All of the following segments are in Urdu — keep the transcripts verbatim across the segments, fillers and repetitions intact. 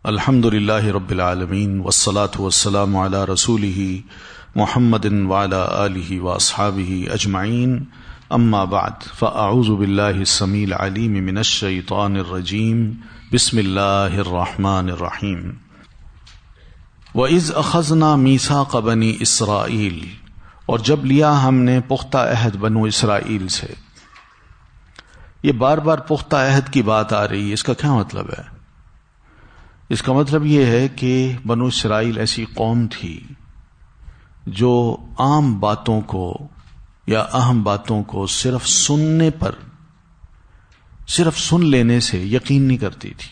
الحمد للہ رب العالمین والصلاة والسلام علی رسولہ محمد وعلی آلہ واصحابہ اجمعین اما بعد فاعوذ باللہ السمیع العلیم من الشیطان الرجیم بسم اللہ الرحمن الرحیم وَإِذْ أَخَذْنَا مِيثَاقَ بَنِي إِسْرَائِيلَ، اور جب لیا ہم نے پختہ عہد بنو اسرائیل سے۔ یہ بار بار پختہ عہد کی بات آ رہی ہے، اس کا کیا مطلب ہے؟ اس کا مطلب یہ ہے کہ بنو اسرائیل ایسی قوم تھی جو عام باتوں کو یا اہم باتوں کو صرف سننے پر، صرف سن لینے سے یقین نہیں کرتی تھی۔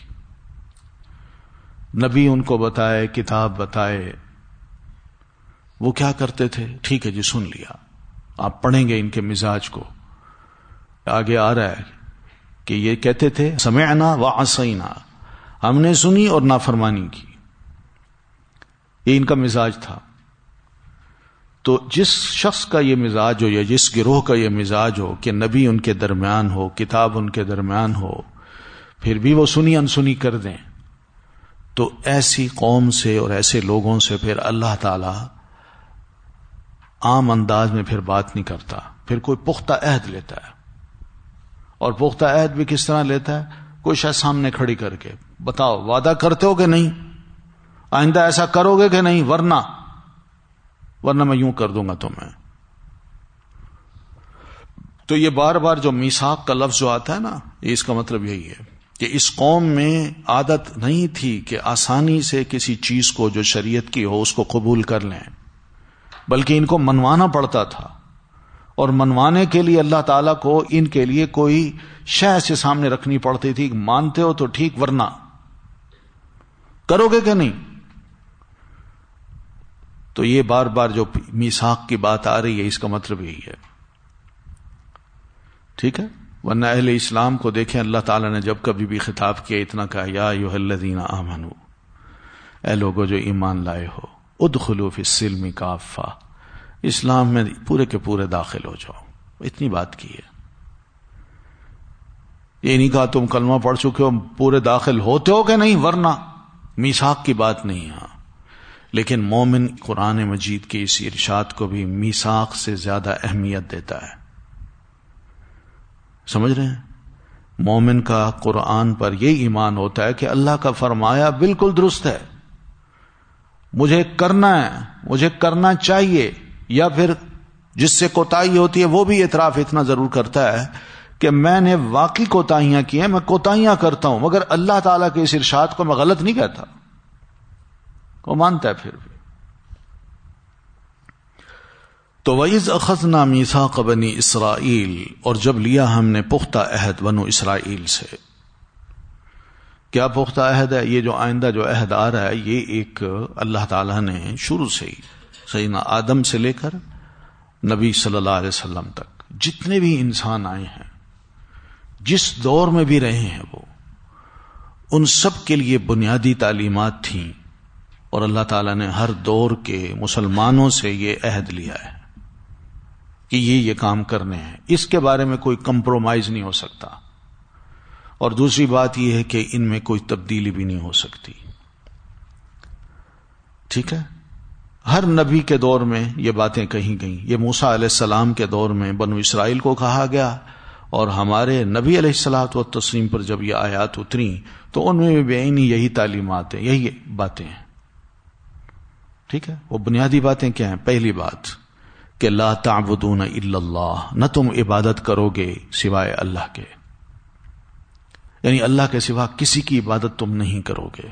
نبی ان کو بتائے، کتاب بتائے، وہ کیا کرتے تھے؟ ٹھیک ہے جی، سن لیا۔ آپ پڑھیں گے ان کے مزاج کو، آگے آ رہا ہے کہ یہ کہتے تھے سمعنا وعصینا، ہم نے سنی اور نافرمانی کی۔ یہ ان کا مزاج تھا۔ تو جس شخص کا یہ مزاج ہو یا جس گروہ کا یہ مزاج ہو کہ نبی ان کے درمیان ہو، کتاب ان کے درمیان ہو، پھر بھی وہ سنی انسنی کر دیں، تو ایسی قوم سے اور ایسے لوگوں سے پھر اللہ تعالی عام انداز میں پھر بات نہیں کرتا، پھر کوئی پختہ عہد لیتا ہے۔ اور پختہ عہد بھی کس طرح لیتا ہے؟ کوئی شاید سامنے کھڑی کر کے، بتاؤ وعدہ کرتے ہو کہ نہیں، آئندہ ایسا کرو گے کہ نہیں، ورنہ ورنہ میں یوں کر دوں گا تمہیں۔ تو یہ بار بار جو میثاق کا لفظ جو آتا ہے نا، یہ اس کا مطلب یہی ہے کہ اس قوم میں عادت نہیں تھی کہ آسانی سے کسی چیز کو جو شریعت کی ہو اس کو قبول کر لیں، بلکہ ان کو منوانا پڑتا تھا، اور منوانے کے لیے اللہ تعالیٰ کو ان کے لیے کوئی شے سے سامنے رکھنی پڑتی تھی، مانتے ہو تو ٹھیک، ورنہ کرو گے کہ نہیں۔ تو یہ بار بار جو میثاق کی بات آ رہی ہے، اس کا مطلب یہی ہے، ٹھیک ہے۔ ورنہ اہل اسلام کو دیکھیں، اللہ تعالیٰ نے جب کبھی بھی خطاب کیا اتنا کہا یا ایھا الذین آمنوا، اے لوگوں جو ایمان لائے ہو، ادخلوا فی السلم کافہ، اسلام میں پورے کے پورے داخل ہو جاؤ، اتنی بات کی ہے۔ یہ نہیں کہا تم کلمہ پڑھ چکے ہو پورے داخل ہوتے ہو کہ نہیں، ورنہ میثاق کی بات نہیں۔ ہاں، لیکن مومن قرآن مجید کے اس ارشاد کو بھی میثاق سے زیادہ اہمیت دیتا ہے، سمجھ رہے ہیں؟ مومن کا قرآن پر یہ ایمان ہوتا ہے کہ اللہ کا فرمایا بالکل درست ہے، مجھے کرنا ہے، مجھے کرنا چاہیے، یا پھر جس سے کوتاہی ہوتی ہے وہ بھی اعتراف اتنا ضرور کرتا ہے کہ میں نے واقعی کوتاہیاں کی ہیں، میں کوتاہیاں کرتا ہوں، مگر اللہ تعالیٰ کے اس ارشاد کو میں غلط نہیں کہتا، وہ مانتا ہے پھر بھی۔ تو وَإِذْ أَخَذْنَا مِيثَاقَ بَنِي إِسْرَائِيلَ، اور جب لیا ہم نے پختہ عہد بنو اسرائیل سے۔ کیا پختہ عہد ہے؟ یہ جو آئندہ جو عہد آ رہا ہے، یہ ایک اللہ تعالیٰ نے شروع سے ہی سیدنا آدم سے لے کر نبی صلی اللہ علیہ وسلم تک جتنے بھی انسان آئے ہیں، جس دور میں بھی رہے ہیں، وہ ان سب کے لیے بنیادی تعلیمات تھیں، اور اللہ تعالیٰ نے ہر دور کے مسلمانوں سے یہ عہد لیا ہے کہ یہ یہ کام کرنے ہیں، اس کے بارے میں کوئی کمپرومائز نہیں ہو سکتا، اور دوسری بات یہ ہے کہ ان میں کوئی تبدیلی بھی نہیں ہو سکتی، ٹھیک ہے۔ ہر نبی کے دور میں یہ باتیں کہی گئیں، یہ موسیٰ علیہ السلام کے دور میں بنو اسرائیل کو کہا گیا، اور ہمارے نبی علیہ الصلوۃ والتسلیم پر جب یہ آیات اتری تو ان میں بھی بےعینی یہی تعلیمات ہیں، یہی باتیں ہیں، ٹھیک ہے۔ وہ بنیادی باتیں کیا ہیں؟ پہلی بات کہ لا تعبدون الا اللہ، نہ تم عبادت کرو گے سوائے اللہ کے، یعنی اللہ کے سوا کسی کی عبادت تم نہیں کرو گے۔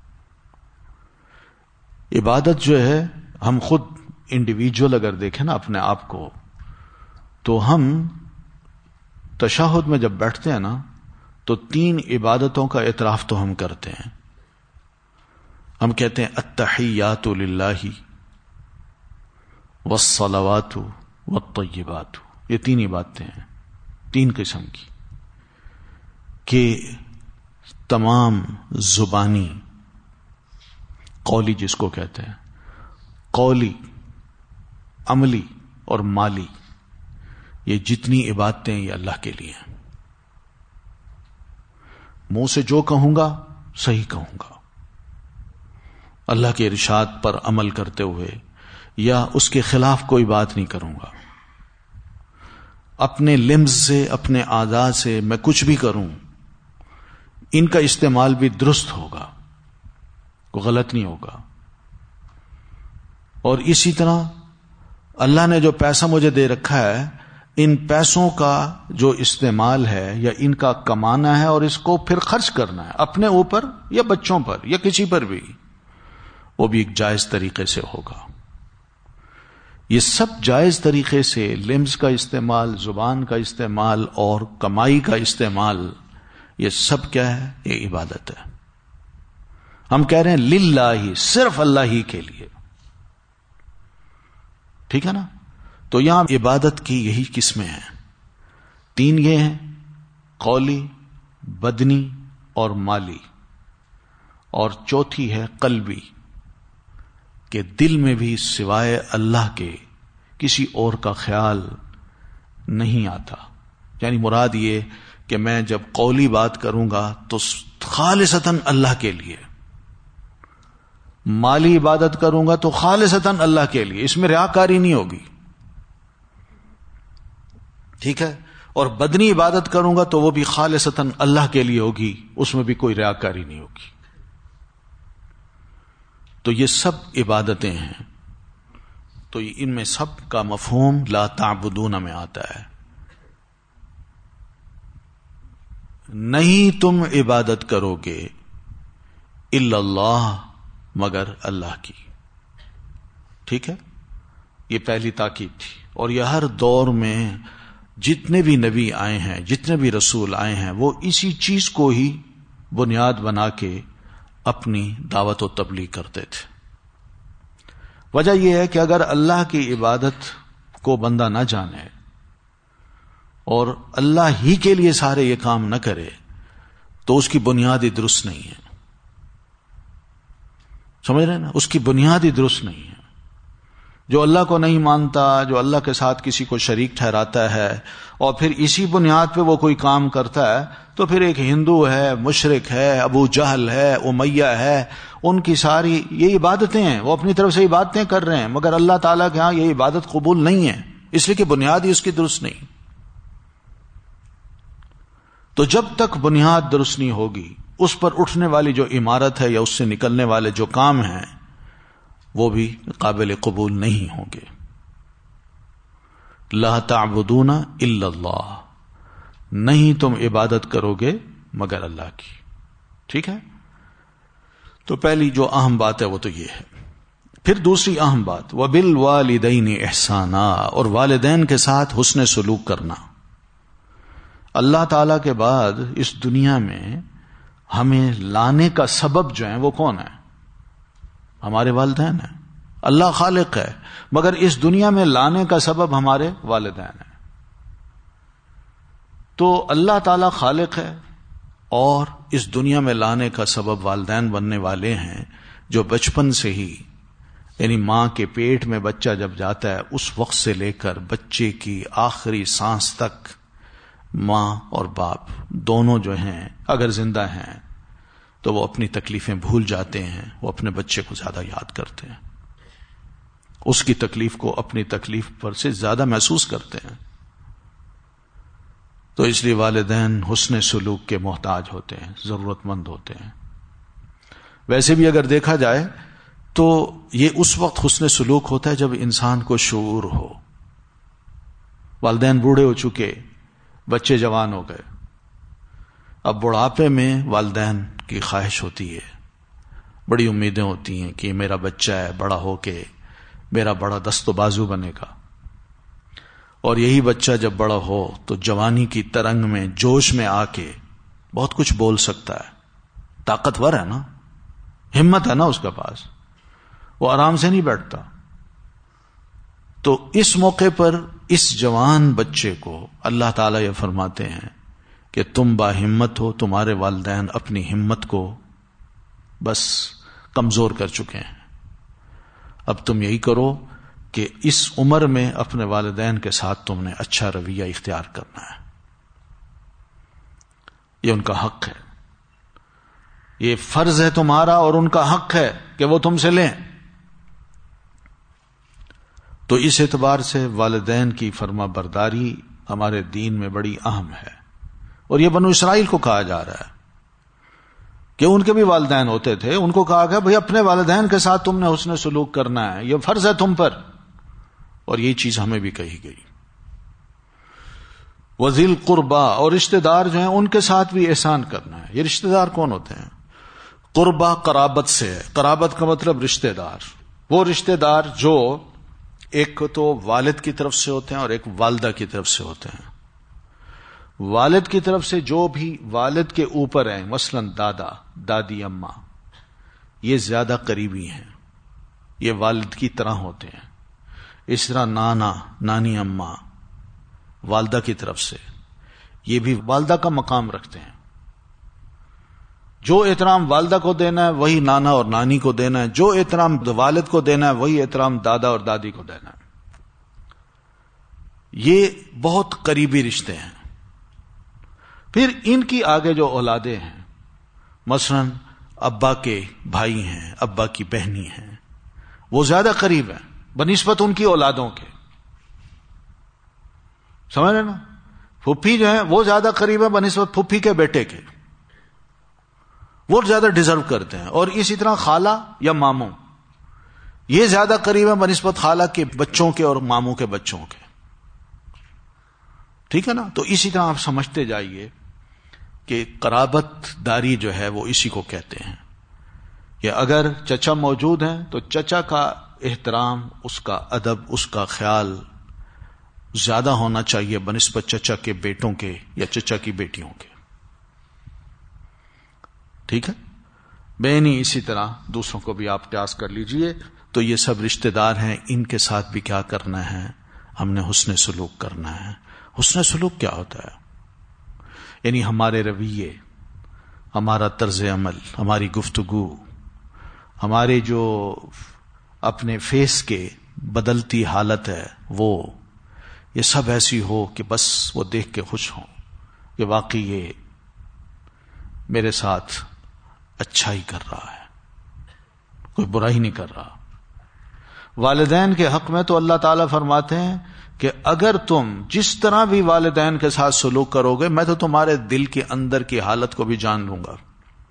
عبادت جو ہے، ہم خود انڈیویجول اگر دیکھیں نا اپنے آپ کو، تو ہم تشہد میں جب بیٹھتے ہیں نا تو تین عبادتوں کا اعتراف تو ہم کرتے ہیں۔ ہم کہتے ہیں التحیات للہ والصلوات والطیبات، یہ تین عبادتیں ہیں، تین قسم کی، کہ تمام زبانی، قولی جس کو کہتے ہیں، قولی، عملی اور مالی، یہ جتنی عبادتیں یہ اللہ کے لیے ہیں۔ منہ سے جو کہوں گا صحیح کہوں گا، اللہ کے ارشاد پر عمل کرتے ہوئے یا اس کے خلاف کوئی بات نہیں کروں گا. اپنے لمز سے، اپنے اعضاء سے میں کچھ بھی کروں، ان کا استعمال بھی درست ہوگا، کوئی غلط نہیں ہوگا. اور اسی طرح اللہ نے جو پیسہ مجھے دے رکھا ہے، ان پیسوں کا جو استعمال ہے یا ان کا کمانا ہے اور اس کو پھر خرچ کرنا ہے اپنے اوپر یا بچوں پر یا کسی پر بھی، وہ بھی ایک جائز طریقے سے ہوگا. یہ سب جائز طریقے سے لمز کا استعمال، زبان کا استعمال اور کمائی کا استعمال، یہ سب کیا ہے؟ یہ عبادت ہے. ہم کہہ رہے ہیں للہ، صرف اللہ ہی کے لیے. ٹھیک ہے نا؟ تو یہاں عبادت کی یہی قسمیں ہیں. تین یہ ہیں، قولی، بدنی اور مالی. اور چوتھی ہے قلبی، کہ دل میں بھی سوائے اللہ کے کسی اور کا خیال نہیں آتا. یعنی مراد یہ کہ میں جب قولی بات کروں گا تو خالصتاً اللہ کے لیے، مالی عبادت کروں گا تو خالصتاً اللہ کے لیے، اس میں ریاکاری نہیں ہوگی. ٹھیک ہے؟ اور بدنی عبادت کروں گا تو وہ بھی خالصتاً اللہ کے لیے ہوگی، اس میں بھی کوئی ریاکاری نہیں ہوگی. تو یہ سب عبادتیں ہیں. تو ان میں سب کا مفہوم لا تعبدون میں آتا ہے. نہیں تم عبادت کرو گے الا اللہ، مگر اللہ کی. ٹھیک ہے؟ یہ پہلی تاکید تھی. اور یہ ہر دور میں جتنے بھی نبی آئے ہیں، جتنے بھی رسول آئے ہیں، وہ اسی چیز کو ہی بنیاد بنا کے اپنی دعوت و تبلیغ کرتے تھے. وجہ یہ ہے کہ اگر اللہ کی عبادت کو بندہ نہ جانے اور اللہ ہی کے لیے سارے یہ کام نہ کرے تو اس کی بنیاد ہی درست نہیں ہے. سمجھ رہے ہیں نا؟ اس کی بنیاد ہی درست نہیں ہے. جو اللہ کو نہیں مانتا، جو اللہ کے ساتھ کسی کو شریک ٹھہراتا ہے اور پھر اسی بنیاد پہ وہ کوئی کام کرتا ہے، تو پھر ایک ہندو ہے، مشرک ہے، ابو جہل ہے، امیہ ہے، ان کی ساری یہ عبادتیں ہیں، وہ اپنی طرف سے عبادتیں کر رہے ہیں، مگر اللہ تعالیٰ کے ہاں یہ عبادت قبول نہیں ہے، اس لیے کہ بنیاد ہی اس کی درست نہیں. تو جب تک بنیاد درست نہیں ہوگی، اس پر اٹھنے والی جو عمارت ہے یا اس سے نکلنے والے جو کام ہیں وہ بھی قابل قبول نہیں ہوں گے. لا تعبدون الا اللہ، نہیں تم عبادت کرو گے مگر اللہ کی. ٹھیک ہے؟ تو پہلی جو اہم بات ہے وہ تو یہ ہے. پھر دوسری اہم بات، وبالوالدین احسانا، اور والدین کے ساتھ حسن سلوک کرنا. اللہ تعالی کے بعد اس دنیا میں ہمیں لانے کا سبب جو ہے وہ کون ہے؟ ہمارے والدین ہیں. اللہ خالق ہے مگر اس دنیا میں لانے کا سبب ہمارے والدین ہیں. تو اللہ تعالی خالق ہے اور اس دنیا میں لانے کا سبب والدین بننے والے ہیں، جو بچپن سے ہی، یعنی ماں کے پیٹ میں بچہ جب جاتا ہے اس وقت سے لے کر بچے کی آخری سانس تک ماں اور باپ دونوں جو ہیں اگر زندہ ہیں تو وہ اپنی تکلیفیں بھول جاتے ہیں، وہ اپنے بچے کو زیادہ یاد کرتے ہیں، اس کی تکلیف کو اپنی تکلیف پر سے زیادہ محسوس کرتے ہیں. تو اس لیے والدین حسن سلوک کے محتاج ہوتے ہیں، ضرورت مند ہوتے ہیں. ویسے بھی اگر دیکھا جائے تو یہ اس وقت حسن سلوک ہوتا ہے جب انسان کو شعور ہو. والدین بوڑھے ہو چکے، بچے جوان ہو گئے، اب بڑھاپے میں والدین کی خواہش ہوتی ہے، بڑی امیدیں ہوتی ہیں کہ میرا بچہ ہے، بڑا ہو کے میرا بڑا دست و بازو بنے گا. اور یہی بچہ جب بڑا ہو تو جوانی کی ترنگ میں، جوش میں آ کے بہت کچھ بول سکتا ہے، طاقتور ہے نا، ہمت ہے نا اس کے پاس، وہ آرام سے نہیں بیٹھتا. تو اس موقع پر اس جوان بچے کو اللہ تعالیٰ یہ فرماتے ہیں کہ تم با ہمت ہو، تمہارے والدین اپنی ہمت کو بس کمزور کر چکے ہیں، اب تم یہی کرو کہ اس عمر میں اپنے والدین کے ساتھ تم نے اچھا رویہ اختیار کرنا ہے. یہ ان کا حق ہے، یہ فرض ہے تمہارا اور ان کا حق ہے کہ کہ وہ تم سے لیں. تو اس اعتبار سے والدین کی فرما برداری ہمارے دین میں بڑی اہم ہے. اور یہ بنو اسرائیل کو کہا جا رہا ہے کہ ان کے بھی والدین ہوتے تھے، ان کو کہا گیا بھئی اپنے والدین کے ساتھ تم نے حسن سلوک کرنا ہے، یہ فرض ہے تم پر. اور یہ چیز ہمیں بھی کہی گئی. وذی القربا، اور رشتہ دار جو ہیں ان کے ساتھ بھی احسان کرنا ہے. یہ رشتہ دار کون ہوتے ہیں؟ قربا قرابت سے ہے. قرابت کا مطلب رشتہ دار، وہ رشتہ دار جو ایک تو والد کی طرف سے ہوتے ہیں اور ایک والدہ کی طرف سے ہوتے ہیں. والد کی طرف سے جو بھی والد کے اوپر ہیں، مثلا دادا دادی اماں، یہ زیادہ قریبی ہیں، یہ والد کی طرح ہوتے ہیں. اس طرح نانا نانی اماں والدہ کی طرف سے، یہ بھی والدہ کا مقام رکھتے ہیں. جو احترام والدہ کو دینا ہے وہی نانا اور نانی کو دینا ہے، جو احترام والد کو دینا ہے وہی احترام دادا اور دادی کو دینا ہے. یہ بہت قریبی رشتے ہیں. پھر ان کی آگے جو اولادیں ہیں، مثلا ابا کے بھائی ہیں، ابا کی بہنی ہیں، وہ زیادہ قریب ہیں بنسبت ان کی اولادوں کے. سمجھ رہے نا؟ پھوپھی جو ہیں وہ زیادہ قریب ہے بنسبت پھوپھی کے بیٹے کے، وہ زیادہ ڈیزرو کرتے ہیں. اور اسی طرح خالہ یا ماموں، یہ زیادہ قریب ہے بنسبت خالہ کے بچوں کے اور ماموں کے بچوں کے. ٹھیک ہے نا؟ تو اسی طرح آپ سمجھتے جائیے کہ قرابت داری جو ہے وہ اسی کو کہتے ہیں کہ اگر چچا موجود ہیں تو چچا کا احترام، اس کا ادب، اس کا خیال زیادہ ہونا چاہیے بنسبت چچا کے بیٹوں کے یا چچا کی بیٹیوں کے. ٹھیک ہے؟ بہنی اسی طرح دوسروں کو بھی آپ قیاس کر لیجئے. تو یہ سب رشتہ دار ہیں، ان کے ساتھ بھی کیا کرنا ہے؟ ہم نے حسن سلوک کرنا ہے. حسن سلوک کیا ہوتا ہے؟ یعنی ہمارے رویے، ہمارا طرز عمل، ہماری گفتگو، ہمارے جو اپنے فیس کے بدلتی حالت ہے، وہ یہ سب ایسی ہو کہ بس وہ دیکھ کے خوش ہوں کہ واقعی یہ میرے ساتھ اچھا ہی کر رہا ہے، کوئی برائی نہیں کر رہا. والدین کے حق میں تو اللہ تعالیٰ فرماتے ہیں کہ اگر تم جس طرح بھی والدین کے ساتھ سلوک کرو گے، میں تو تمہارے دل کے اندر کی حالت کو بھی جان لوں گا.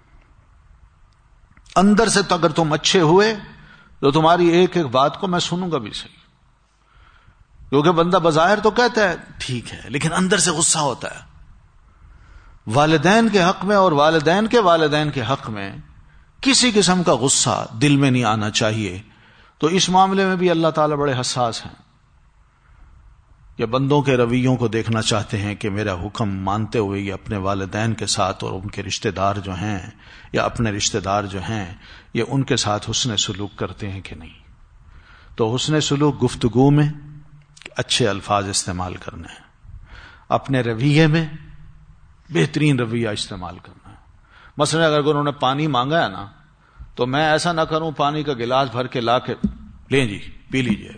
اندر سے تو اگر تم اچھے ہوئے تو تمہاری ایک ایک بات کو میں سنوں گا بھی صحیح. کیونکہ بندہ بظاہر تو کہتا ہے ٹھیک ہے، لیکن اندر سے غصہ ہوتا ہے. والدین کے حق میں اور والدین کے والدین کے حق میں کسی قسم کا غصہ دل میں نہیں آنا چاہیے. تو اس معاملے میں بھی اللہ تعالیٰ بڑے حساس ہیں کہ بندوں کے رویوں کو دیکھنا چاہتے ہیں کہ میرا حکم مانتے ہوئے یہ اپنے والدین کے ساتھ اور ان کے رشتہ دار جو ہیں یا اپنے رشتہ دار جو ہیں یہ ان کے ساتھ حسن سلوک کرتے ہیں کہ نہیں. تو حسن سلوک گفتگو میں اچھے الفاظ استعمال کرنے ہیں، اپنے رویے میں بہترین رویہ استعمال کرنا ہے. مثلا اگر انہوں نے پانی مانگا ہے نا، تو میں ایسا نہ کروں پانی کا گلاس بھر کے لا کے لیں جی پی لیجئے.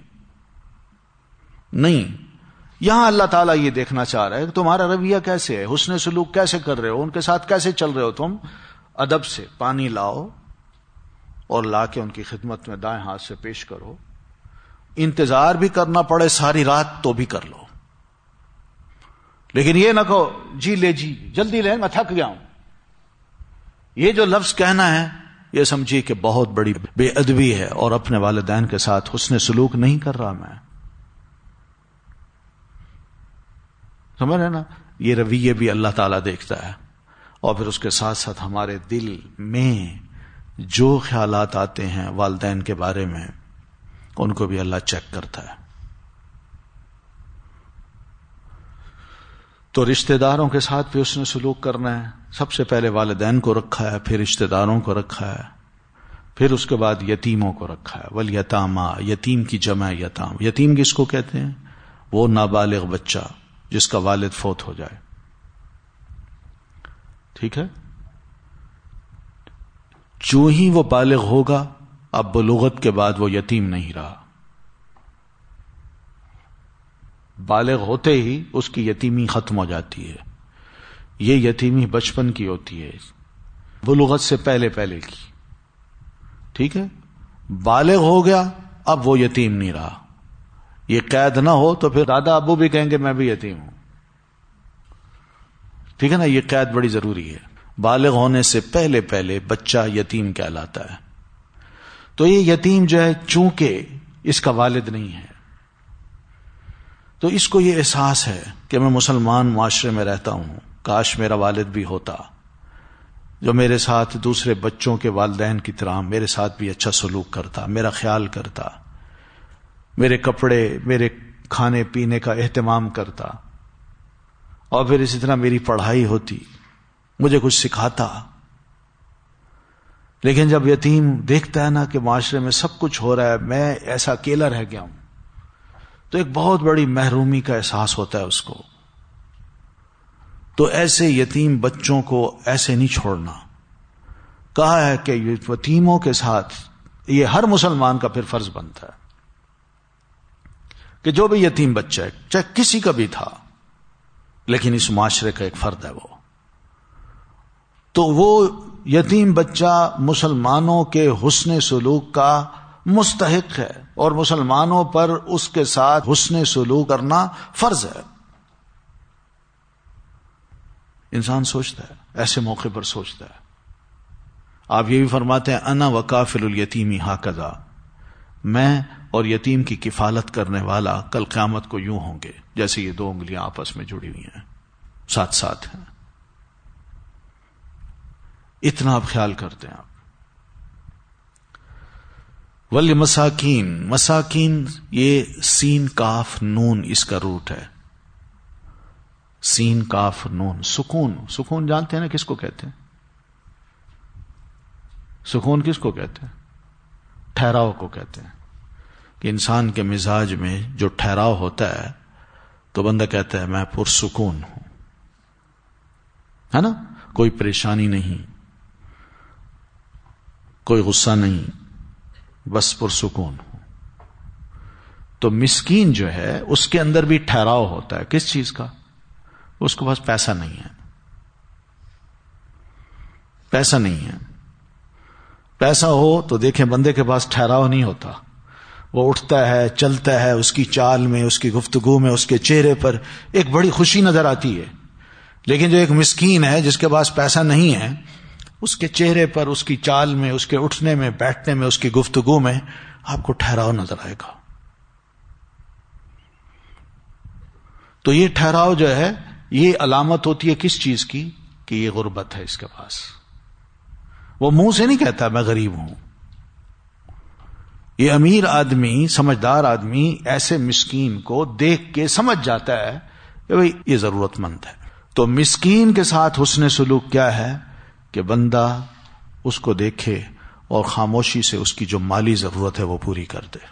نہیں، یہاں اللہ تعالیٰ یہ دیکھنا چاہ رہا ہے کہ تمہارا رویہ کیسے ہے، حسن سلوک کیسے کر رہے ہو، ان کے ساتھ کیسے چل رہے ہو. تم ادب سے پانی لاؤ اور لا کے ان کی خدمت میں دائیں ہاتھ سے پیش کرو. انتظار بھی کرنا پڑے ساری رات تو بھی کر لو، لیکن یہ نہ کہو جی لے جی جلدی لے میں تھک گیا ہوں. یہ جو لفظ کہنا ہے یہ سمجھیے کہ بہت بڑی بے ادبی ہے اور اپنے والدین کے ساتھ حسن سلوک نہیں کر رہا میں. سمجھ رہے نا؟ یہ رویے بھی اللہ تعالیٰ دیکھتا ہے. اور پھر اس کے ساتھ ساتھ ہمارے دل میں جو خیالات آتے ہیں والدین کے بارے میں ان کو بھی اللہ چیک کرتا ہے. تو رشتہ داروں کے ساتھ بھی اس نے سلوک کرنا ہے. سب سے پہلے والدین کو رکھا ہے، پھر رشتہ داروں کو رکھا ہے، پھر اس کے بعد یتیموں کو رکھا ہے. والیتاما، یتیم کی جمع یتام. یتیم کس کو کہتے ہیں؟ وہ نابالغ بچہ جس کا والد فوت ہو جائے. ٹھیک ہے؟ جو ہی وہ بالغ ہوگا اب بلوغت کے بعد وہ یتیم نہیں رہا. بالغ ہوتے ہی اس کی یتیمی ختم ہو جاتی ہے. یہ یتیمی بچپن کی ہوتی ہے، بلوغت سے پہلے پہلے کی. ٹھیک ہے؟ بالغ ہو گیا اب وہ یتیم نہیں رہا. یہ قید نہ ہو تو پھر دادا ابو بھی کہیں گے میں بھی یتیم ہوں. ٹھیک ہے نا, یہ قید بڑی ضروری ہے. بالغ ہونے سے پہلے پہلے بچہ یتیم کہلاتا ہے. تو یہ یتیم جو ہے چونکہ اس کا والد نہیں ہے تو اس کو یہ احساس ہے کہ میں مسلمان معاشرے میں رہتا ہوں, کاش میرا والد بھی ہوتا جو میرے ساتھ دوسرے بچوں کے والدین کی طرح میرے ساتھ بھی اچھا سلوک کرتا, میرا خیال کرتا, میرے کپڑے میرے کھانے پینے کا اہتمام کرتا, اور پھر اسی طرح میری پڑھائی ہوتی, مجھے کچھ سکھاتا. لیکن جب یتیم دیکھتا ہے نا کہ معاشرے میں سب کچھ ہو رہا ہے, میں ایسا اکیلا رہ گیا ہوں, تو ایک بہت بڑی محرومی کا احساس ہوتا ہے اس کو. تو ایسے یتیم بچوں کو ایسے نہیں چھوڑنا. کہا ہے کہ یتیموں کے ساتھ یہ ہر مسلمان کا پھر فرض بنتا ہے کہ جو بھی یتیم بچہ ہے چاہے کسی کا بھی تھا لیکن اس معاشرے کا ایک فرد ہے وہ, تو وہ یتیم بچہ مسلمانوں کے حسن سلوک کا مستحق ہے اور مسلمانوں پر اس کے ساتھ حسن سلوک کرنا فرض ہے. انسان سوچتا ہے, ایسے موقع پر سوچتا ہے. آپ یہ بھی فرماتے ہیں انا وکافل الیتیمی ہاکذا, میں اور یتیم کی کفالت کرنے والا کل قیامت کو یوں ہوں گے جیسے یہ دو انگلیاں آپس میں جڑی ہوئی ہیں, ساتھ ساتھ ہیں. اتنا آپ خیال کرتے ہیں آپ. ولی مساکین, مساکین یہ سین کاف نون اس کا روٹ ہے. سین کاف نون, سکون. سکون جانتے ہیں نا کس کو کہتے ہیں؟ سکون کس کو کہتے ہیں؟ ٹھہراؤ کو کہتے ہیں. کہ انسان کے مزاج میں جو ٹھہراؤ ہوتا ہے تو بندہ کہتا ہے میں پرسکون ہوں, ہے نا, کوئی پریشانی نہیں, کوئی غصہ نہیں, بس پرسکون ہوں. تو مسکین جو ہے اس کے اندر بھی ٹھہراؤ ہوتا ہے. کس چیز کا؟ اس کے پاس پیسہ نہیں ہے, پیسہ نہیں ہے. پیسہ ہو تو دیکھیں بندے کے پاس ٹھہراؤ نہیں ہوتا, وہ اٹھتا ہے چلتا ہے, اس کی چال میں اس کی گفتگو میں اس کے چہرے پر ایک بڑی خوشی نظر آتی ہے. لیکن جو ایک مسکین ہے جس کے پاس پیسہ نہیں ہے, اس کے چہرے پر اس کی چال میں اس کے اٹھنے میں بیٹھنے میں اس کی گفتگو میں آپ کو ٹھہراؤ نظر آئے گا. تو یہ ٹھہراؤ جو ہے یہ علامت ہوتی ہے کس چیز کی؟ کہ یہ غربت ہے اس کے پاس. وہ منہ سے نہیں کہتا میں غریب ہوں. یہ امیر آدمی, سمجھدار آدمی ایسے مسکین کو دیکھ کے سمجھ جاتا ہے کہ بھئی یہ ضرورت مند ہے. تو مسکین کے ساتھ حسن سلوک کیا ہے کہ بندہ اس کو دیکھے اور خاموشی سے اس کی جو مالی ضرورت ہے وہ پوری کر دے.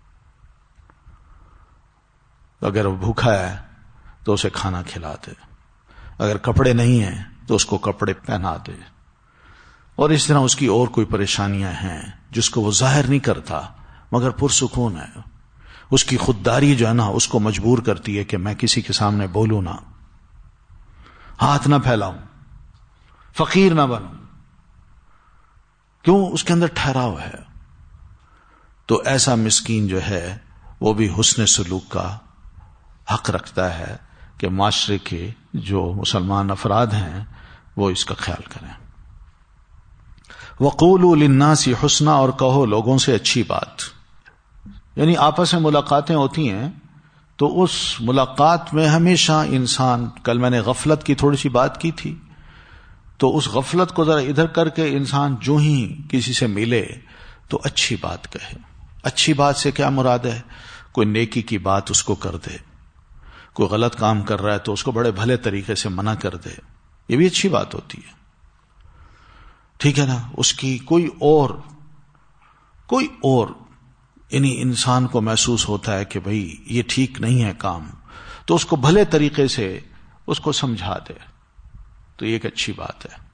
اگر وہ بھوکا ہے تو اسے کھانا کھلا دے, اگر کپڑے نہیں ہیں تو اس کو کپڑے پہنا دے, اور اس طرح اس کی اور کوئی پریشانیاں ہیں جس کو وہ ظاہر نہیں کرتا مگر پرسکون ہے. اس کی خودداری جو ہے نا اس کو مجبور کرتی ہے کہ میں کسی کے سامنے بولوں نہ, ہاتھ نہ پھیلاؤں, فقیر نہ بنوں. کیوں؟ اس کے اندر ٹھہراؤ ہے. تو ایسا مسکین جو ہے وہ بھی حسن سلوک کا حق رکھتا ہے کہ معاشرے کے جو مسلمان افراد ہیں وہ اس کا خیال کریں. وَقُولُوا لِلنَّاسِ حُسْنًا, اور کہو لوگوں سے اچھی بات. یعنی آپس میں ملاقاتیں ہوتی ہیں تو اس ملاقات میں ہمیشہ انسان, کل میں نے غفلت کی تھوڑی سی بات کی تھی, تو اس غفلت کو ذرا ادھر کر کے انسان جو ہی کسی سے ملے تو اچھی بات کہے. اچھی بات سے کیا مراد ہے؟ کوئی نیکی کی بات اس کو کر دے, کوئی غلط کام کر رہا ہے تو اس کو بڑے بھلے طریقے سے منع کر دے, یہ بھی اچھی بات ہوتی ہے. ٹھیک ہے نا. اس کی کوئی اور کوئی اور یعنی انسان کو محسوس ہوتا ہے کہ بھئی یہ ٹھیک نہیں ہے کام, تو اس کو بھلے طریقے سے اس کو سمجھا دے, تو یہ ایک اچھی بات ہے.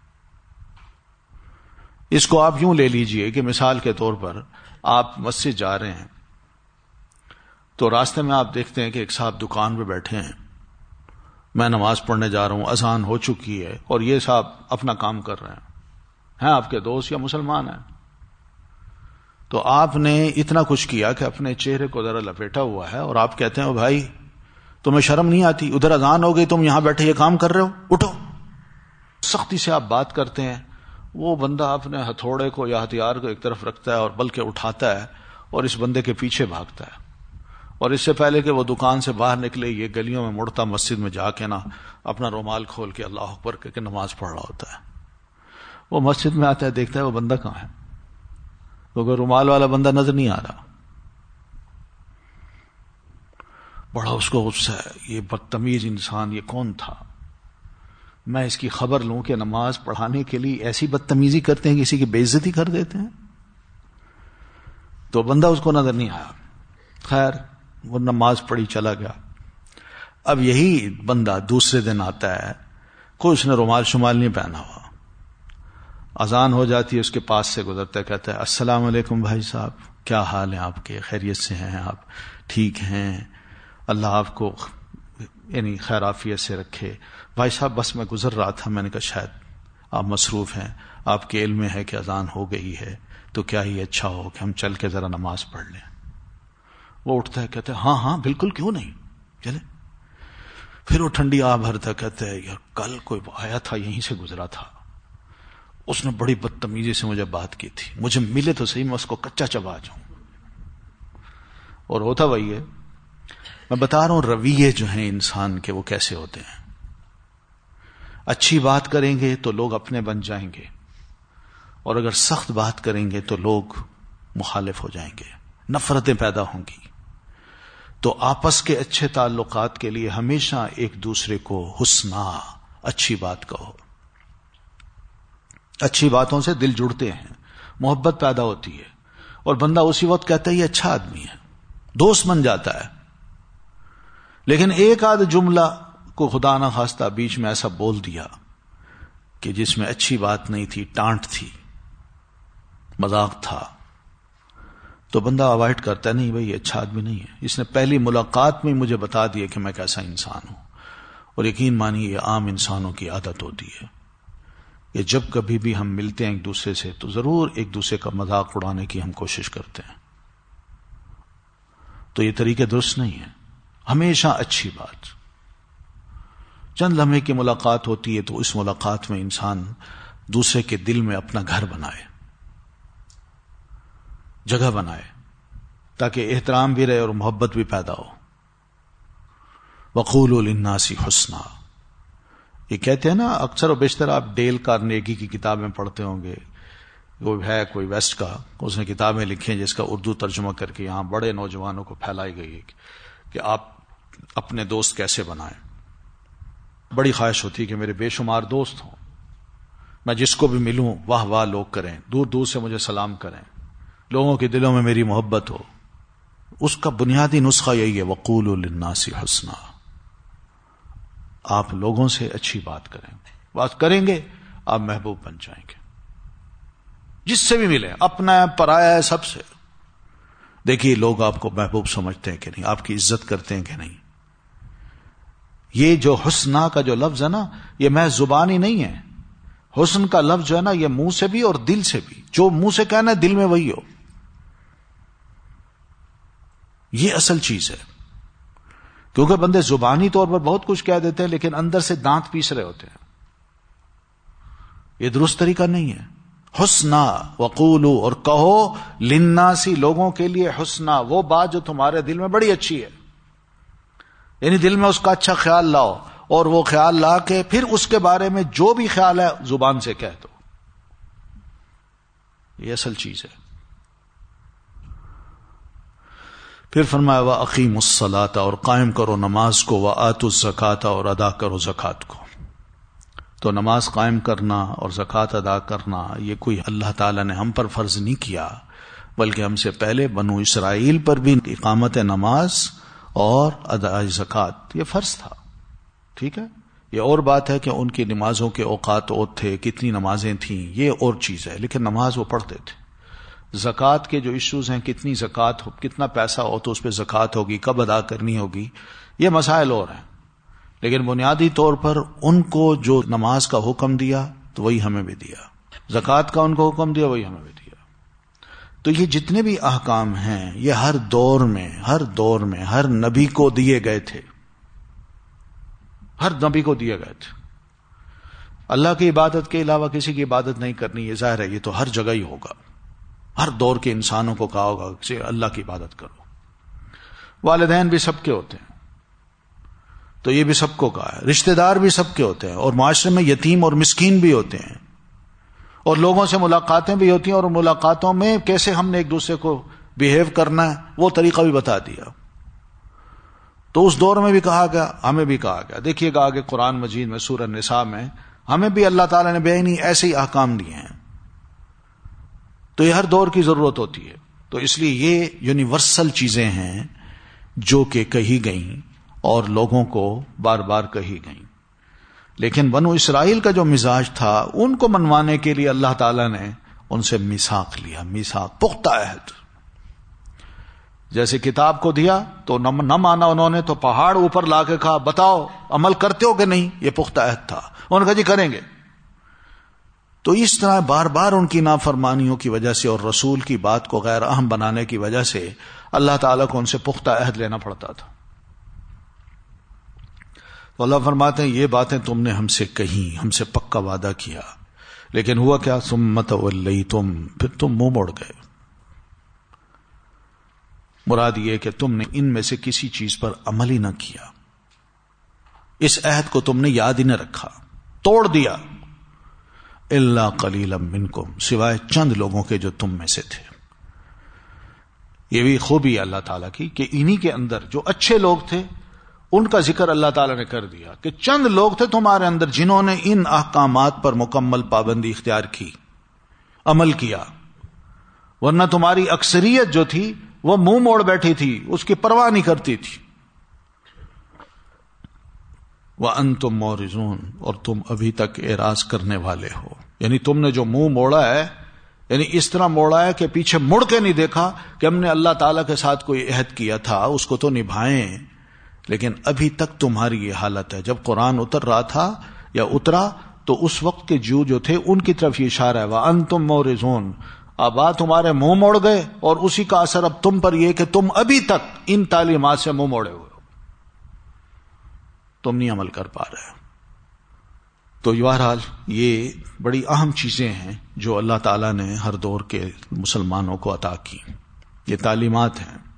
اس کو آپ یوں لے لیجئے کہ مثال کے طور پر آپ مسجد جا رہے ہیں تو راستے میں آپ دیکھتے ہیں کہ ایک صاحب دکان پہ بیٹھے ہیں, میں نماز پڑھنے جا رہا ہوں, اذان ہو چکی ہے, اور یہ صاحب اپنا کام کر رہے ہیں, ہیں آپ کے دوست یا مسلمان ہیں. تو آپ نے اتنا کچھ کیا کہ اپنے چہرے کو ذرا لپیٹا ہوا ہے اور آپ کہتے ہیں بھائی تمہیں شرم نہیں آتی؟ ادھر اذان ہو گئی، تم یہاں بیٹھے یہ کام کر رہے ہو، اٹھو. سختی سے آپ بات کرتے ہیں. وہ بندہ اپنے ہتھوڑے کو یا ہتھیار کو ایک طرف رکھتا ہے اور بلکہ اٹھاتا ہے اور اس بندے کے پیچھے بھاگتا ہے، اور اس سے پہلے کہ وہ دکان سے باہر نکلے یہ گلیوں میں مڑتا مسجد میں جا کے نا اپنا رومال کھول کے اللہ اکبر کہہ کے نماز پڑھ رہا ہوتا ہے. وہ مسجد میں آتا ہے، دیکھتا ہے وہ بندہ کہاں ہے، کیونکہ رومال والا بندہ نظر نہیں آ رہا. بڑا اس کو غصہ ہے، یہ بدتمیز انسان یہ کون تھا، میں اس کی خبر لوں کہ نماز پڑھانے کے لیے ایسی بدتمیزی کرتے ہیں، کسی کی بے عزتی کر دیتے ہیں. تو بندہ اس کو نظر نہیں آیا. خیر وہ نماز پڑھی چلا گیا. اب یہی بندہ دوسرے دن آتا ہے، کوئی اس نے رومال شمال نہیں پہنا ہوا، اذان ہو جاتی ہے، اس کے پاس سے گزرتا ہے، کہتا ہے السلام علیکم بھائی صاحب، کیا حال ہے آپ کے، خیریت سے ہیں آپ، ٹھیک ہیں، اللہ آپ کو یعنی خیر عافیت سے رکھے. بھائی صاحب بس میں گزر رہا تھا، میں نے کہا شاید آپ مصروف ہیں، آپ کے علم میں ہے کہ اذان ہو گئی ہے، تو کیا ہی اچھا ہو کہ ہم چل کے ذرا نماز پڑھ لیں. وہ اٹھتا ہے، کہتا ہے ہاں ہاں بالکل، کیوں نہیں، چلے. پھر وہ ٹھنڈی آہ بھرتا کہتا ہے یار کل کوئی آیا تھا یہیں سے گزرا تھا، اس نے بڑی بدتمیزی سے مجھے بات کی تھی، مجھے ملے تو صحیح میں اس کو کچا چبا جاؤں. اور ہوتا وہی ہے. میں بتا رہا ہوں رویے جو ہیں انسان کے وہ کیسے ہوتے ہیں. اچھی بات کریں گے تو لوگ اپنے بن جائیں گے، اور اگر سخت بات کریں گے تو لوگ مخالف ہو جائیں گے، نفرتیں پیدا ہوں گی. تو آپس کے اچھے تعلقات کے لیے ہمیشہ ایک دوسرے کو حسنا، اچھی بات کہو. اچھی باتوں سے دل جڑتے ہیں، محبت پیدا ہوتی ہے، اور بندہ اسی وقت کہتا ہے یہ اچھا آدمی ہے، دوست بن جاتا ہے. لیکن ایک آدھ جملہ کو خدا نہ خواستہ بیچ میں ایسا بول دیا کہ جس میں اچھی بات نہیں تھی، ٹانٹ تھی، مذاق تھا، تو بندہ اوائڈ کرتا ہے، نہیں بھائی یہ اچھا آدمی نہیں ہے، اس نے پہلی ملاقات میں مجھے بتا دیا کہ میں کیسا انسان ہوں. اور یقین مانیے یہ عام انسانوں کی عادت ہوتی ہے کہ جب کبھی بھی ہم ملتے ہیں ایک دوسرے سے تو ضرور ایک دوسرے کا مذاق اڑانے کی ہم کوشش کرتے ہیں. تو یہ طریقے درست نہیں ہیں. ہمیشہ اچھی بات. چند لمحے کی ملاقات ہوتی ہے تو اس ملاقات میں انسان دوسرے کے دل میں اپنا گھر بنائے، جگہ بنائے، تاکہ احترام بھی رہے اور محبت بھی پیدا ہو. وقولوا للناس حسنا، یہ کہتے ہیں نا اکثر و بیشتر آپ ڈیل کارنیگی کی کتابیں پڑھتے ہوں گے، وہ ہے کوئی ویسٹ کا، اس نے کتابیں لکھی ہیں جس کا اردو ترجمہ کر کے یہاں بڑے نوجوانوں کو پھیلائی گئی ہے کہ آپ اپنے دوست کیسے بنائیں. بڑی خواہش ہوتی ہے کہ میرے بے شمار دوست ہوں، میں جس کو بھی ملوں واہ واہ لوگ کریں، دور دور سے مجھے سلام کریں، لوگوں کے دلوں میں میری محبت ہو. اس کا بنیادی نسخہ یہی ہے وقولوا للناس حسنا. آپ لوگوں سے اچھی بات کریں، بات کریں گے آپ محبوب بن جائیں گے. جس سے بھی ملے، اپنا ہے پرایا ہے، سب سے. دیکھیے لوگ آپ کو محبوب سمجھتے ہیں کہ نہیں، آپ کی عزت کرتے ہیں کہ نہیں. یہ جو حسنا کا جو لفظ ہے نا، یہ محض زبانی نہیں ہے. حسن کا لفظ جو ہے نا، یہ منہ سے بھی اور دل سے بھی. جو منہ سے کہنا ہے دل میں وہی ہو، یہ اصل چیز ہے. کیونکہ بندے زبانی طور پر بہت کچھ کہہ دیتے ہیں لیکن اندر سے دانت پیس رہے ہوتے ہیں. یہ درست طریقہ نہیں ہے. حسنا وقولو، اور کہو للناسی، لوگوں کے لیے حسنا، وہ بات جو تمہارے دل میں بڑی اچھی ہے، یعنی دل میں اس کا اچھا خیال لاؤ، اور وہ خیال لا کے پھر اس کے بارے میں جو بھی خیال ہے زبان سے کہہ دو. یہ اصل چیز ہے. پھر فرمایا وَأَقِیمُوا الصَّلَاةَ، اور قائم کرو نماز کو، وَآتُوا الزَّکَاةَ، اور ادا کرو زکات کو. تو نماز قائم کرنا اور زکات ادا کرنا یہ کوئی اللہ تعالیٰ نے ہم پر فرض نہیں کیا، بلکہ ہم سے پہلے بنو اسرائیل پر بھی اقامت نماز اور اداء زکات یہ فرض تھا. ٹھیک ہے، یہ اور بات ہے کہ ان کی نمازوں کے اوقات اور تھے، کتنی نمازیں تھیں، یہ اور چیز ہے، لیکن نماز وہ پڑھتے تھے. زکات کے جو ایشوز ہیں، کتنی زکات ہو، کتنا پیسہ ہو تو اس پہ زکات ہوگی، کب ادا کرنی ہوگی، یہ مسائل اور ہیں. لیکن بنیادی طور پر ان کو جو نماز کا حکم دیا تو وہی ہمیں بھی دیا، زکات کا ان کو حکم دیا وہی ہمیں بھی دیا. تو یہ جتنے بھی احکام ہیں یہ ہر دور میں ہر دور میں ہر نبی کو دیے گئے تھے، ہر نبی کو دیے گئے تھے. اللہ کی عبادت کے علاوہ کسی کی عبادت نہیں کرنی، یہ ظاہر ہے یہ تو ہر جگہ ہی ہوگا. ہر دور کے انسانوں کو کہا ہوگا کہ اللہ کی عبادت کرو. والدین بھی سب کے ہوتے ہیں تو یہ بھی سب کو کہا ہے، رشتہ دار بھی سب کے ہوتے ہیں، اور معاشرے میں یتیم اور مسکین بھی ہوتے ہیں، اور لوگوں سے ملاقاتیں بھی ہوتی ہیں، اور ملاقاتوں میں کیسے ہم نے ایک دوسرے کو بیہیو کرنا ہے وہ طریقہ بھی بتا دیا. تو اس دور میں بھی کہا گیا، ہمیں بھی کہا گیا. دیکھیے گا آگے قرآن مجید میں سورہ نساء میں ہمیں بھی اللہ تعالیٰ نے بے نہیں ایسے ہی احکام دیے ہیں. تو یہ ہر دور کی ضرورت ہوتی ہے. تو اس لیے یہ یونیورسل چیزیں ہیں جو کہ کہی گئیں اور لوگوں کو بار بار کہی گئیں. لیکن بنو اسرائیل کا جو مزاج تھا ان کو منوانے کے لیے اللہ تعالیٰ نے ان سے میثاق لیا، میثاق پختہ عہد. جیسے کتاب کو دیا تو نہ مانا انہوں نے، تو پہاڑ اوپر لا کے کہا بتاؤ عمل کرتے ہو کہ نہیں. یہ پختہ عہد تھا. انہوں نے کہا جی کریں گے. تو اس طرح بار بار ان کی نافرمانیوں کی وجہ سے اور رسول کی بات کو غیر اہم بنانے کی وجہ سے اللہ تعالیٰ کو ان سے پختہ عہد لینا پڑتا تھا. تو اللہ فرماتے ہیں یہ باتیں تم نے ہم سے کہیں، ہم سے پکا وعدہ کیا، لیکن ہوا کیا؟ ثم تولیتم، پھر تم منہ موڑ گئے. مراد یہ کہ تم نے ان میں سے کسی چیز پر عمل ہی نہ کیا، اس عہد کو تم نے یاد ہی نہ رکھا، توڑ دیا. الا قلیلا منکم، سوائے چند لوگوں کے جو تم میں سے تھے. یہ بھی خوبی ہے اللہ تعالیٰ کی کہ انہی کے اندر جو اچھے لوگ تھے ان کا ذکر اللہ تعالیٰ نے کر دیا کہ چند لوگ تھے تمہارے اندر جنہوں نے ان احکامات پر مکمل پابندی اختیار کی، عمل کیا. ورنہ تمہاری اکثریت جو تھی وہ منہ موڑ بیٹھی تھی، اس کی پرواہ نہیں کرتی تھی. وَأَنْتُمْ مُعْرِضُونَ، اور تم ابھی تک اعراض کرنے والے ہو. یعنی تم نے جو منہ موڑا ہے، یعنی اس طرح موڑا ہے کہ پیچھے مڑ کے نہیں دیکھا کہ ہم نے اللہ تعالیٰ کے ساتھ کوئی عہد کیا تھا اس کو تو نبھائیں، لیکن ابھی تک تمہاری یہ حالت ہے. جب قرآن اتر رہا تھا یا اترا تو اس وقت کے جو جو تھے ان کی طرف یہ اشارہ ہے وَأَنْتُمْ مُعْرِضُونَ. اب آ تمہارے منہ موڑ گئے اور اسی کا اثر اب تم پر یہ کہ تم ابھی تک ان تعلیمات سے منہ موڑے ہوئے ہو، تم نہیں عمل کر پا رہے. تو بہرحال یہ بڑی اہم چیزیں ہیں جو اللہ تعالیٰ نے ہر دور کے مسلمانوں کو عطا کی. یہ تعلیمات ہیں.